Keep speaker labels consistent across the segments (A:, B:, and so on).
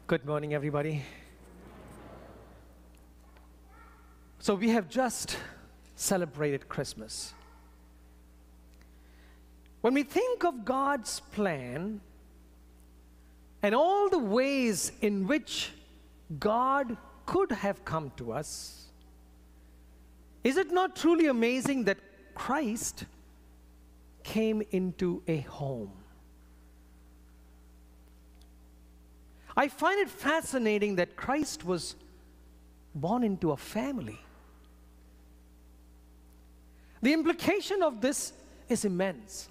A: Good morning, everybody. So we have just celebrated Christmas. When we think of God's plan and all the ways in which God could have come to us, is it not truly amazing that Christ came into a home? I find it fascinating that Christ was born into a family. The implication of this is immense.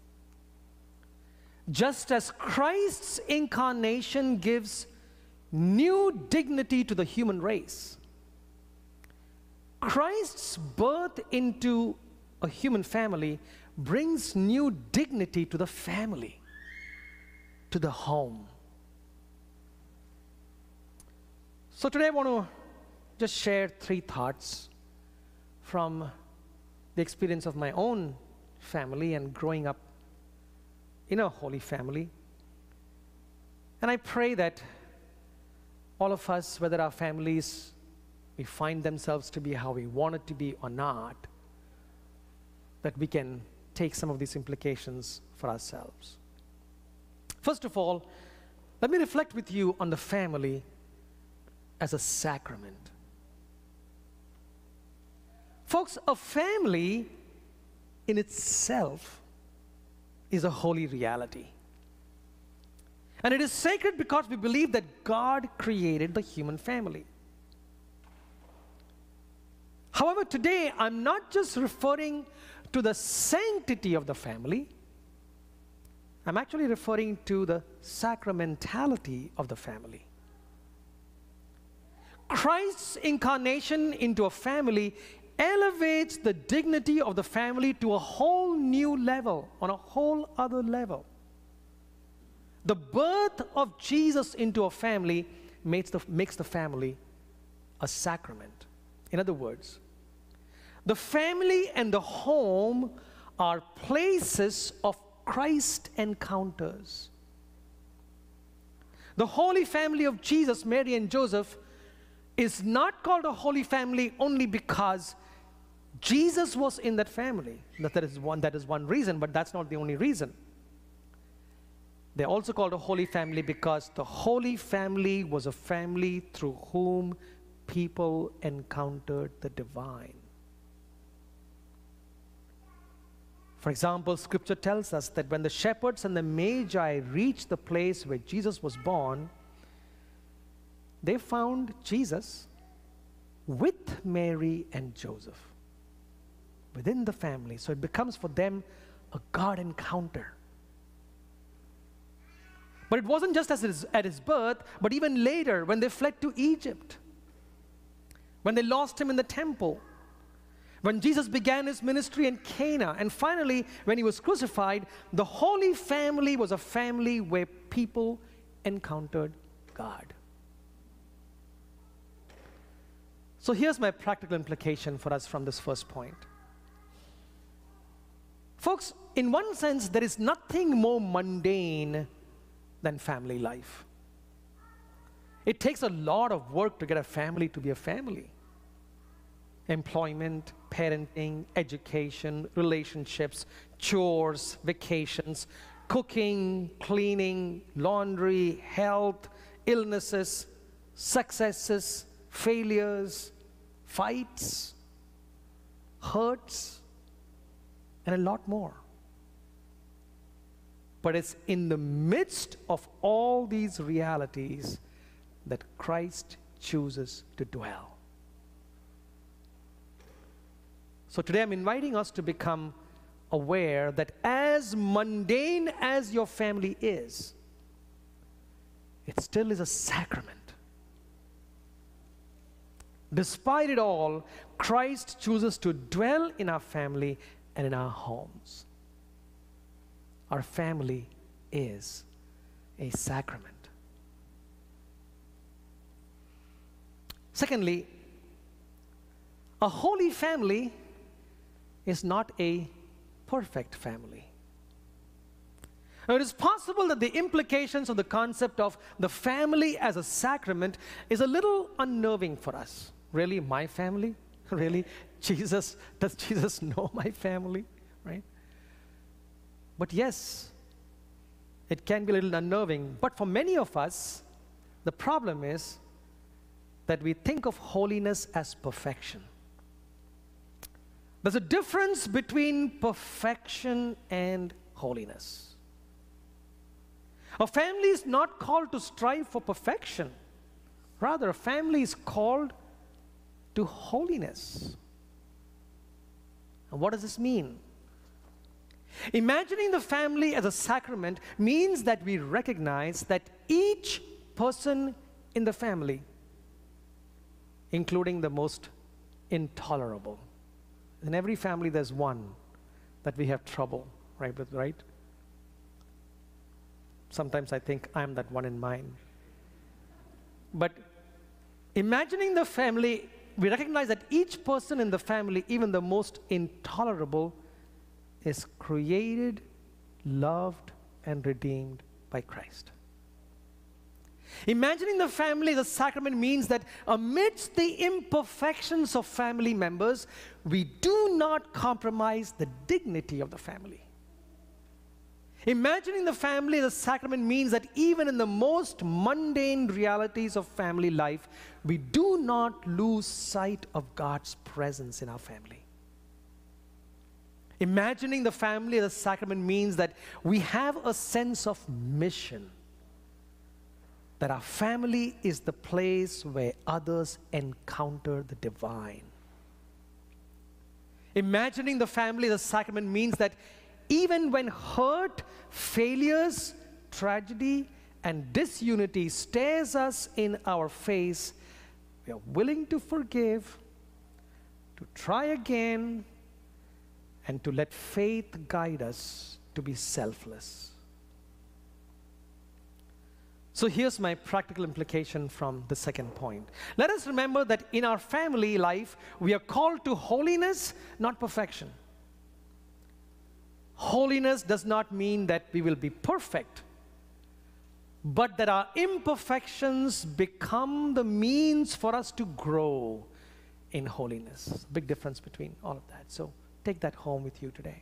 A: Just as Christ's incarnation gives new dignity to the human race, Christ's birth into a human family brings new dignity to the family, to the home. So today I want to just share 3 thoughts from the experience of my own family and growing up in a holy family. And I pray that all of us, whether our families, we find themselves to be how we want it to be or not, that we can take some of these implications for ourselves. First of all, let me reflect with you on the family as a sacrament. Folks, a family in itself is a holy reality. And it is sacred because we believe that God created the human family. However, today I'm not just referring to the sanctity of the family, I'm actually referring to the sacramentality of the family. Christ's incarnation into a family elevates the dignity of the family to a whole new level, on a whole other level. The birth of Jesus into a family makes the family a sacrament. In other words, the family and the home are places of Christ encounters. The holy family of Jesus, Mary and Joseph, is not called a holy family only because Jesus was in that family. That is one reason, but that's not the only reason. They're also called a holy family because the holy family was a family through whom people encountered the divine. For example, Scripture tells us that when the shepherds and the magi reached the place where Jesus was born, they found Jesus with Mary and Joseph within the family. So it becomes for them a God encounter. But it wasn't just at his birth, but even later when they fled to Egypt, when they lost him in the temple, when Jesus began his ministry in Cana, and finally when he was crucified, the Holy Family was a family where people encountered God. So here's my practical implication for us from this first point. Folks, in one sense, there is nothing more mundane than family life. It takes a lot of work to get a family to be a family. Employment, parenting, education, relationships, chores, vacations, cooking, cleaning, laundry, health, illnesses, successes, failures, fights, hurts, and a lot more. But it's in the midst of all these realities that Christ chooses to dwell. So today I'm inviting us to become aware that as mundane as your family is, it still is a sacrament. Despite it all, Christ chooses to dwell in our family and in our homes. Our family is a sacrament. Secondly, a holy family is not a perfect family. Now, it is possible that the implications of the concept of the family as a sacrament is a little unnerving for us. Really, my family? Really? Does Jesus know my family? Right? But yes, it can be a little unnerving. But for many of us, the problem is that we think of holiness as perfection. There's a difference between perfection and holiness. A family is not called to strive for perfection. Rather, a family is called to holiness. And what does this mean? Imagining the family as a sacrament means that we recognize that each person in the family, including the most intolerable. In every family, there's one that we have trouble, right? Sometimes I think I'm that one in mine. But imagining the family, we recognize that each person in the family, even the most intolerable, is created, loved, and redeemed by Christ. Imagining the family as a sacrament means that amidst the imperfections of family members, we do not compromise the dignity of the family. Imagining the family as a sacrament means that even in the most mundane realities of family life, we do not lose sight of God's presence in our family. Imagining the family as a sacrament means that we have a sense of mission, that our family is the place where others encounter the divine. Imagining the family as a sacrament means that even when hurt, failures, tragedy, and disunity stares us in our face, we are willing to forgive, to try again, and to let faith guide us to be selfless. So here's my practical implication from the second point. Let us remember that in our family life, we are called to holiness, not perfection. Holiness does not mean that we will be perfect, but that our imperfections become the means for us to grow in holiness. Big difference between all of that. So take that home with you today.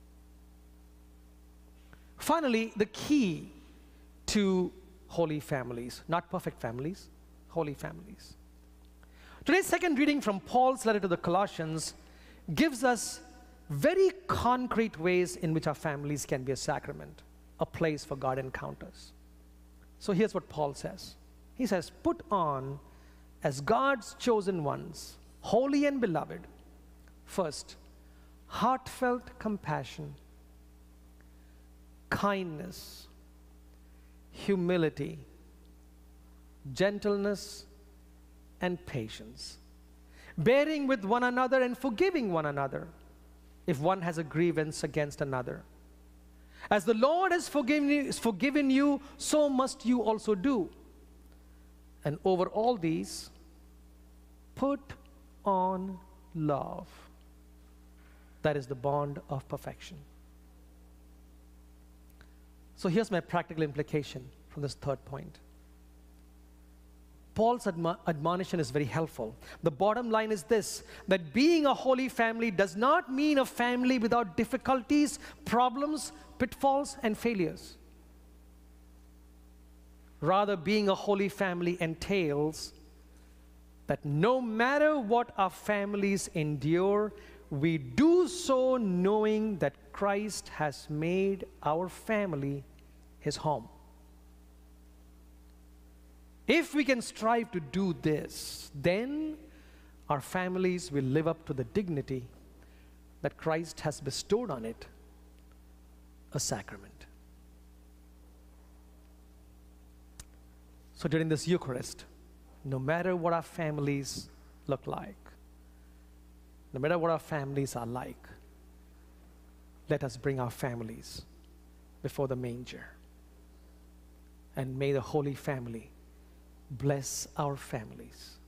A: Finally, the key to holy families, not perfect families, holy families. Today's second reading from Paul's letter to the Colossians gives us very concrete ways in which our families can be a sacrament, a place for God encounters. So here's what Paul says. He says, put on as God's chosen ones, holy and beloved, first, heartfelt compassion, kindness, humility, gentleness, and patience, bearing with one another and forgiving one another if one has a grievance against another. As the Lord has forgiven you, so must you also do. And over all these, put on love. That is the bond of perfection. So here's my practical implication from this third point. Paul's admonition is very helpful. The bottom line is this, that being a holy family does not mean a family without difficulties, problems, pitfalls, and failures. Rather, being a holy family entails that no matter what our families endure, we do so knowing that Christ has made our family his home. If we can strive to do this, then our families will live up to the dignity that Christ has bestowed on it, a sacrament. So during this Eucharist, no matter what our families look like, no matter what our families are like, let us bring our families before the manger. And may the Holy Family bless our families